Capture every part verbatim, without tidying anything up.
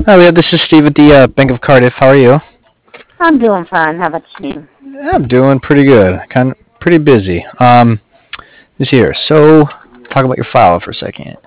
Hi, Leah. This is Steve at the uh, Bank of Cardiff. How are you? I'm doing fine. How about you? I'm doing pretty good. Kind of pretty busy. Um, this here. So, talk about your file for a second.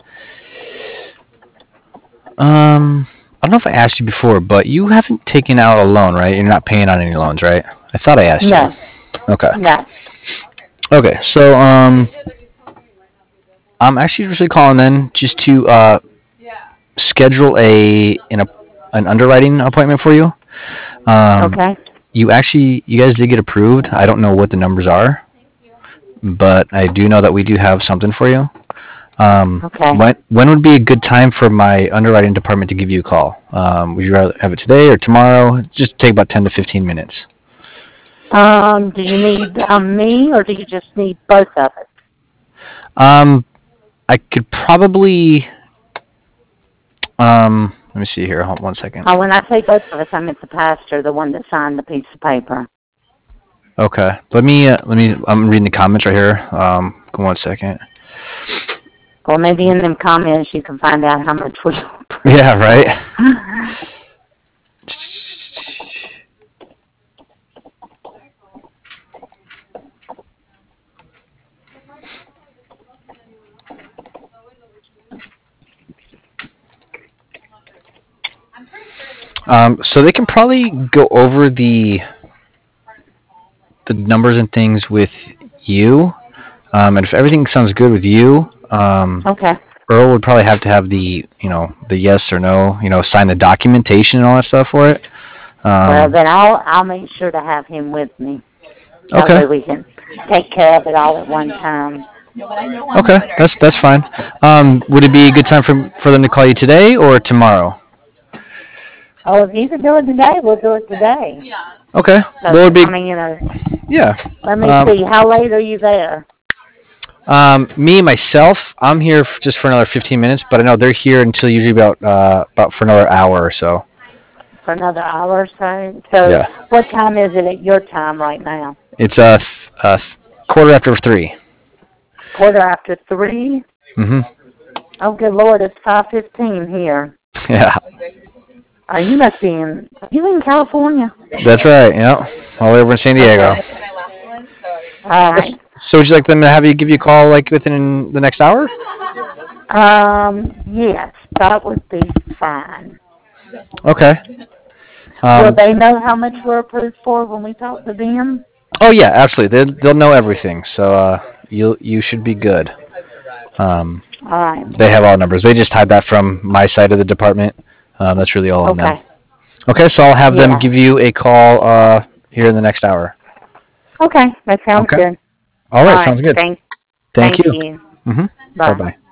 Um, I don't know if I asked you before, but you haven't taken out a loan, right? You're not paying on any loans, right? I thought I asked you. No, Okay. no. Okay. So, um, I'm actually just calling then just to uh schedule a an an underwriting appointment for you. Um, Okay, you actually, you guys did get approved. I don't know what the numbers are, but I do know that we do have something for you. Um, okay. when when would be a good time for my underwriting department to give you a call? Um, would you rather have it today or tomorrow? Just take about ten to fifteen minutes. Um, do you need um, me or do you just need both of us? Um, I could probably. Um, let me see here. Hold on one second. Oh, when I say both of us, I meant the pastor, the one that signed the piece of paper. Okay. Let me. Uh, let me. I'm reading the comments right here. Um, go one second. Or maybe in them comments you can find out how much we Yeah. Right. Um, so they can probably go over the the numbers and things with you. Um, and if everything sounds good with you, um, Okay. Earl would probably have to have the, you know, the yes or no, you know, sign the documentation and all that stuff for it. Well, Um, then I'll I'll make sure to have him with me. That okay, way we can take care of it all at one time. okay, that's that's fine. Um, would it be a good time for for them to call you today or tomorrow? Oh, if you can do it today, we'll do it today. Okay, Because, well, it'd I be mean, you know, yeah. let me Um, see. How late are you there? um, me myself, I'm here f- just for another fifteen minutes, but I know they're here until usually about uh about for another hour or so. For another hour or so? So Yeah, what time is it at your time right now? it's a uh, th- uh, th- quarter after three. Quarter after three? Mhm. Oh, good Lord, it's five fifteen here. Yeah, Uh, you must be in, are you in California? that's right. Yeah, all over in San Diego. Okay. All right. So would you like them to have you give you a call like within the next hour? Um, yes, that would be fine. Okay. Will Um, they know how much we're approved for when we talk to them? oh yeah, absolutely. They they'll know everything. So uh, you you should be good. Um, All right. they have all numbers. They just had that from my side of the department. Um, that's really all on them. Okay. Okay, so I'll have them Yeah. give you a call uh, here in the next hour. Okay, that sounds Okay. good. All All right, right. sounds good. Thank, Thank thank you. you. Mhm. Bye Bye. bye.